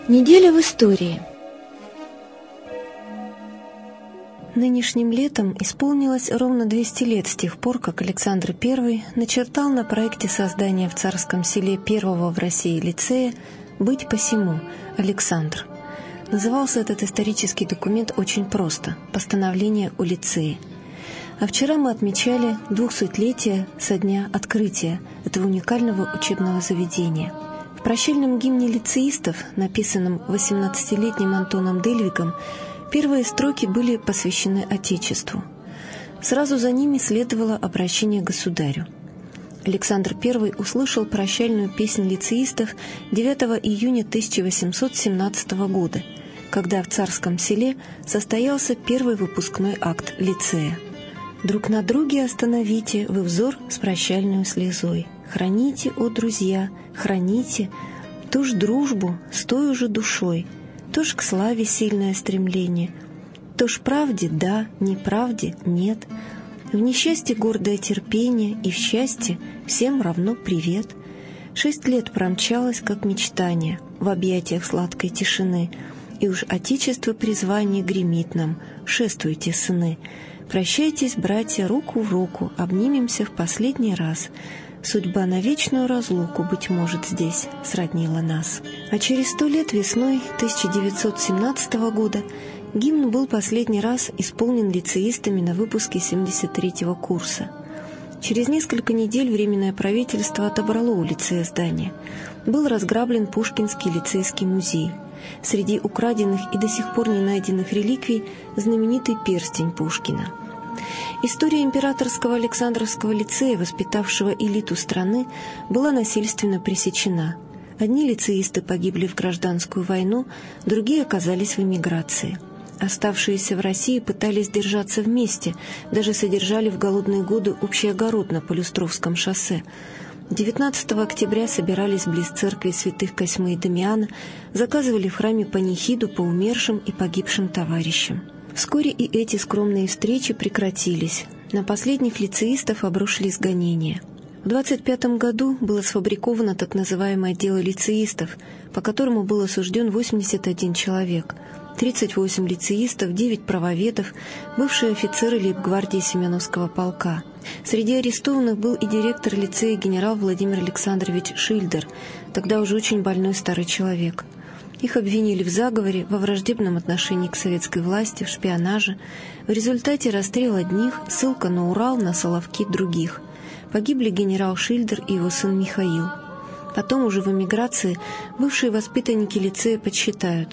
Неделя в истории. Нынешним летом исполнилось ровно 200 лет с тех пор, как Александр I начертал на проекте создания в Царском Селе первого в России лицея «Быть посему» Александр. Назывался этот исторический документ очень просто – «Постановление о лицее». А вчера мы отмечали 200-летие со дня открытия этого уникального учебного заведения. В прощальном гимне лицеистов, написанном 18-летним Антоном Дельвигом, первые строки были посвящены Отечеству. Сразу за ними следовало обращение к государю. Александр I услышал прощальную песнь лицеистов 9 июня 1817 года, когда в Царском Селе состоялся первый выпускной акт лицея. «Друг на друге остановите вы взор с прощальную слезой. Храните, о друзья, храните, то ж дружбу с той же душой, то ж к славе сильное стремление, то ж правде да, неправде нет, в несчастье гордое терпение и в счастье всем равно привет. 6 лет промчалось, как мечтание, в объятиях сладкой тишины, и уж Отечество призвание гремит нам: шествуйте, сыны, прощайтесь, братья, руку в руку, обнимемся в последний раз. Судьба на вечную разлуку, быть может, здесь сроднила нас». А через 100 лет весной 1917 года гимн был последний раз исполнен лицеистами на выпуске 73-го курса. Через несколько недель Временное правительство отобрало у лицея здание. Был разграблен Пушкинский лицейский музей. Среди украденных и до сих пор не найденных реликвий знаменитый перстень Пушкина. История Императорского Александровского лицея, воспитавшего элиту страны, была насильственно пресечена. Одни лицеисты погибли в гражданскую войну, другие оказались в эмиграции. Оставшиеся в России пытались держаться вместе, даже содержали в голодные годы общий огород на Полюстровском шоссе. 19 октября собирались близ церкви святых Косьмы и Дамиана, заказывали в храме панихиду по умершим и погибшим товарищам. Вскоре и эти скромные встречи прекратились. На последних лицеистов обрушились гонения. В 25 году было сфабриковано так называемое дело лицеистов, по которому был осужден 81 человек. 38 лицеистов, 9 правоведов, бывшие офицеры лейб-гвардии Семеновского полка. Среди арестованных был и директор лицея генерал Владимир Александрович Шильдер, тогда уже очень больной старый человек. Их обвинили в заговоре, во враждебном отношении к советской власти, в шпионаже. В результате расстрел одних, ссылка на Урал, на Соловки других. Погибли генерал Шильдер и его сын Михаил. Потом уже в эмиграции бывшие воспитанники лицея подсчитают: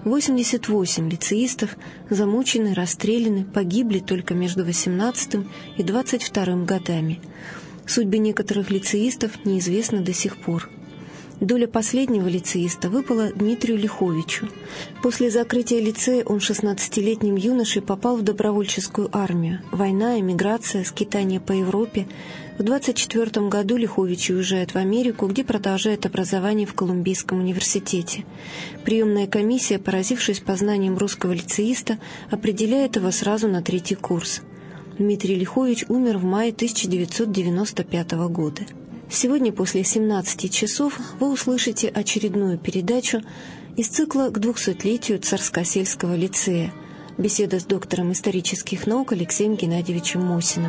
88 лицеистов замучены, расстреляны, погибли только между 18 и 22 годами. Судьбы некоторых лицеистов неизвестны до сих пор. Доля последнего лицеиста выпала Дмитрию Лиховичу. После закрытия лицея он 16-летним юношей попал в добровольческую армию. Война, эмиграция, скитание по Европе. В 24 году Лихович уезжает в Америку, где продолжает образование в Колумбийском университете. Приемная комиссия, поразившись познанием русского лицеиста, определяет его сразу на 3-й курс. Дмитрий Лихович умер в мае 1995 года. Сегодня после 17 часов вы услышите очередную передачу из цикла к 200-летию Царскосельского лицея. Беседа с доктором исторических наук Алексеем Геннадьевичем Мосиным.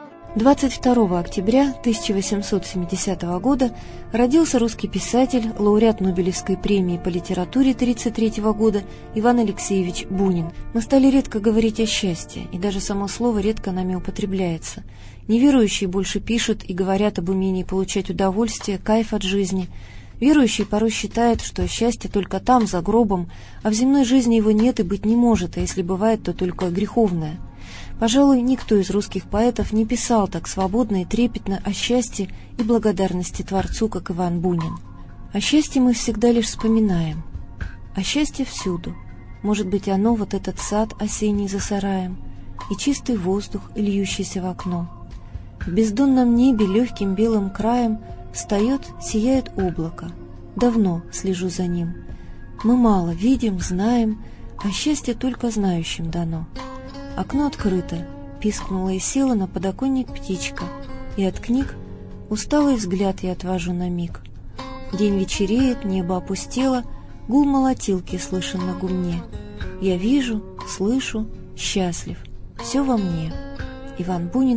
22 октября 1870 года родился русский писатель, лауреат Нобелевской премии по литературе 1933 года Иван Алексеевич Бунин. Мы стали редко говорить о счастье, и даже само слово редко нами употребляется. Неверующие больше пишут и говорят об умении получать удовольствие, кайф от жизни. Верующие порой считают, что счастье только там, за гробом, а в земной жизни его нет и быть не может, а если бывает, то только греховное. Пожалуй, никто из русских поэтов не писал так свободно и трепетно о счастье и благодарности Творцу, как Иван Бунин. О счастье мы всегда лишь вспоминаем. А счастье всюду. Может быть, оно, вот этот сад осенний за сараем, и чистый воздух, льющийся в окно. В бездонном небе легким белым краем встает, сияет облако. Давно слежу за ним. Мы мало видим, знаем, а счастье только знающим дано. Окно открыто, пискнула и села на подоконник птичка, и от книг усталый взгляд я отвожу на миг. День вечереет, небо опустело, Гул молотилки слышен на гумне. Я вижу, слышу, счастлив. Все во мне. Иван Бунин,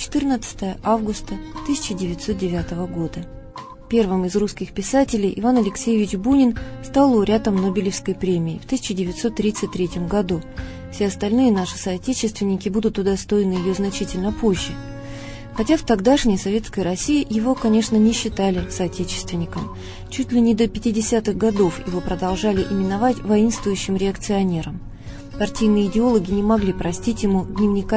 14 августа 1909 года. Первым из русских писателей Иван Алексеевич Бунин стал лауреатом Нобелевской премии в 1933 году. Все остальные наши соотечественники будут удостоены ее значительно позже. Хотя в тогдашней советской России его, конечно, не считали соотечественником. Чуть ли не до 50-х годов его продолжали именовать воинствующим реакционером. Партийные идеологи не могли простить ему дневника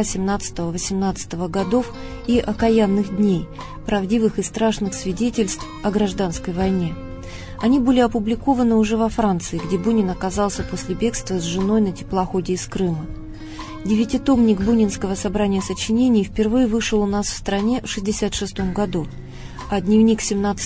17-18 годов и окаянных дней, правдивых и страшных свидетельств о гражданской войне. Они были опубликованы уже во Франции, где Бунин оказался после бегства с женой на теплоходе из Крыма. Девятитомник Бунинского собрания сочинений впервые вышел у нас в стране в 1966 году, а дневник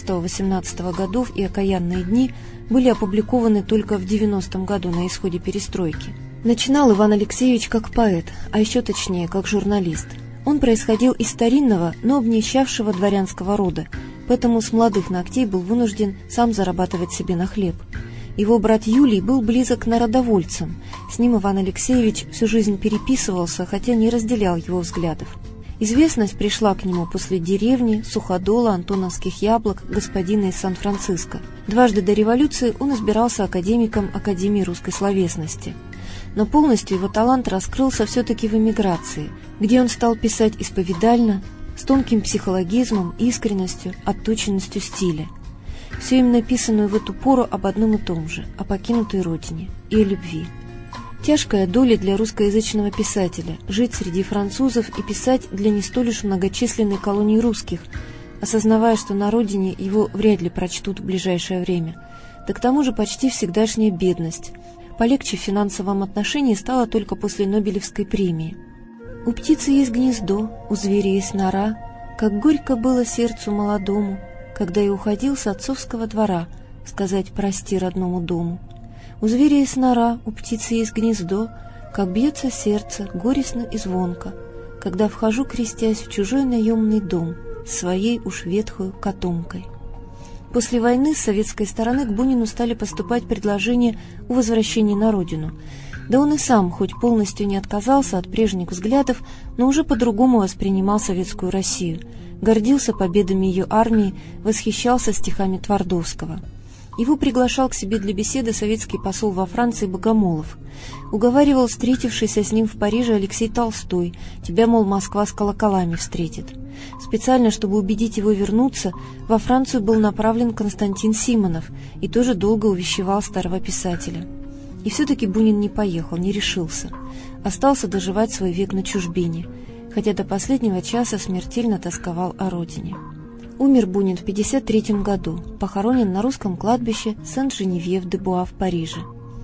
17-18 годов и окаянные дни были опубликованы только в 1990 году на исходе перестройки. Начинал Иван Алексеевич как поэт, а еще точнее, как журналист. Он происходил из старинного, но обнищавшего дворянского рода, поэтому с молодых ногтей был вынужден сам зарабатывать себе на хлеб. Его брат Юлий был близок к народовольцам. С ним Иван Алексеевич всю жизнь переписывался, хотя не разделял его взглядов. Известность пришла к нему после «Деревни», «Суходола», «Антоновских яблок», «Господина из Сан-Франциско». Дважды до революции он избирался академиком Академии русской словесности. Но полностью его талант раскрылся все-таки в эмиграции, где он стал писать исповедально, с тонким психологизмом, искренностью, отточенностью стиля. Все им написанное в эту пору об одном и том же, о покинутой родине и о любви. Тяжкая доля для русскоязычного писателя – жить среди французов и писать для не столь уж многочисленной колонии русских, осознавая, что на родине его вряд ли прочтут в ближайшее время. Да к тому же почти всегдашняя бедность. Полегче в финансовом отношении стало только после Нобелевской премии. «У птицы есть гнездо, у зверя есть нора, как горько было сердцу молодому, когда я уходил с отцовского двора, сказать прости родному дому. У зверя есть нора, у птицы есть гнездо, как бьется сердце, горестно и звонко, когда вхожу, крестясь, в чужой наемный дом, своей уж ветхою котомкой». После войны с советской стороны к Бунину стали поступать предложения о возвращении на родину. Да он и сам, хоть полностью не отказался от прежних взглядов, но уже по-другому воспринимал советскую Россию, гордился победами ее армии, восхищался стихами Твардовского. Его приглашал к себе для беседы советский посол во Франции Богомолов. Уговаривал встретившийся с ним в Париже Алексей Толстой, тебя, мол, Москва с колоколами встретит. Специально, чтобы убедить его вернуться, во Францию был направлен Константин Симонов и тоже долго увещевал старого писателя. И все-таки Бунин не поехал, не решился. Остался доживать свой век на чужбине, хотя до последнего часа смертельно тосковал о родине. Умер Бунин в 1953 году, похоронен на русском кладбище Сен-Женевьев-де-Буа в Париже.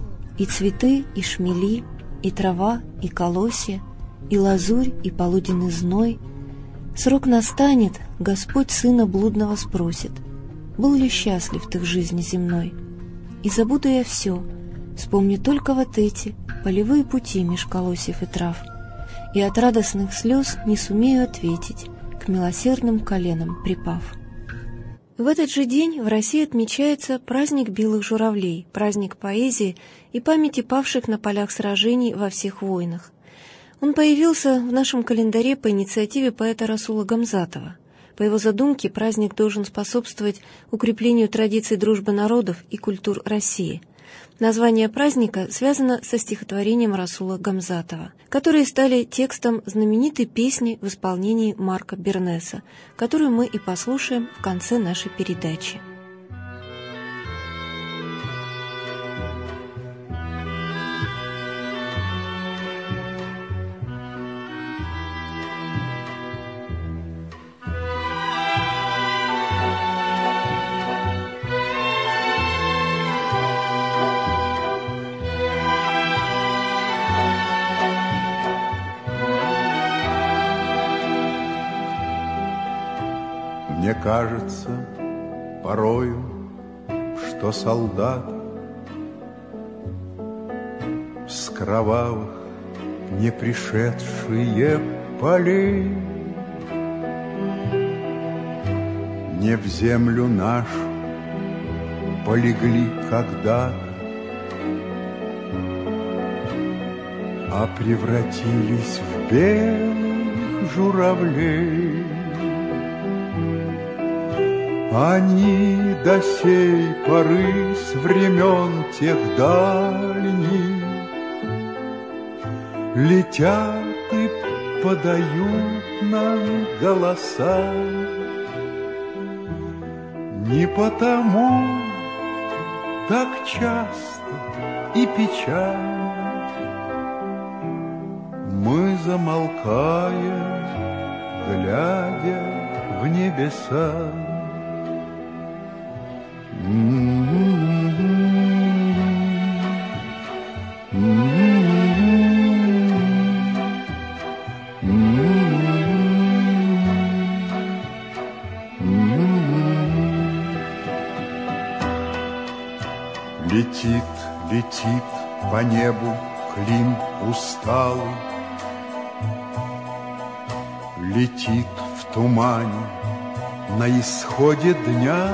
И цветы, и шмели, и трава, и колосья, и лазурь, и полуденный зной. Срок настанет, Господь сына блудного спросит: был ли счастлив ты в жизни земной? И забуду я все, вспомню только вот эти полевые пути меж колосьев и трав, и от радостных слез не сумею ответить, к милосердным коленам припав. В этот же день в России отмечается праздник белых журавлей, праздник поэзии и памяти павших на полях сражений во всех войнах. Он появился в нашем календаре по инициативе поэта Расула Гамзатова. По его задумке, праздник должен способствовать укреплению традиций дружбы народов и культур России. Название праздника связано со стихотворением Расула Гамзатова, которые стали текстом знаменитой песни в исполнении Марка Бернеса, которую мы и послушаем в конце нашей передачи. Мне кажется порою, что солдат с кровавых не пришедшие полей не в землю нашу полегли когда-то а превратились в белых журавлей. Они до сей поры с времен тех дальних летят и подают нам голоса. Не потому так часто и печально мы замолкаем, глядя в небеса. Летит, летит по небу Клим усталый, летит в тумане на исходе дня.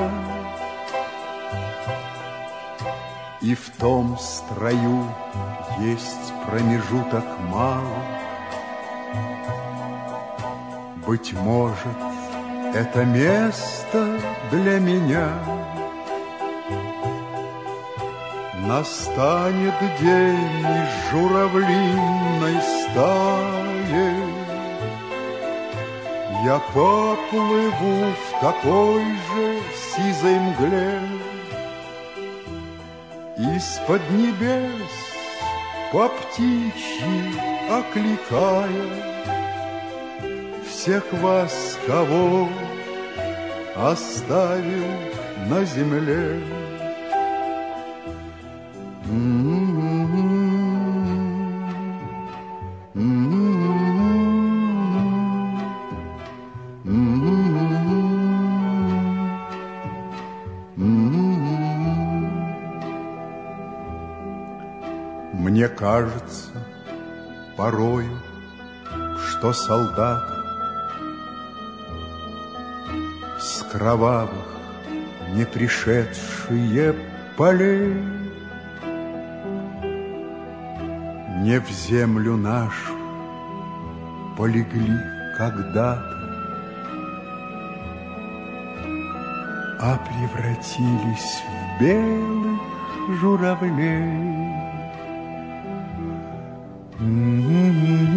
И в том строю есть промежуток малый. Быть может, это место для меня. Настанет день из журавлиной стаи, я поплыву в такой же сизой мгле. Из-под небес по птичьи окликая всех вас, кого оставил на земле. Мне кажется порою, что солдаты с кровавых не пришедшие полей не в землю нашу полегли когда-то, а превратились в белых журавлей.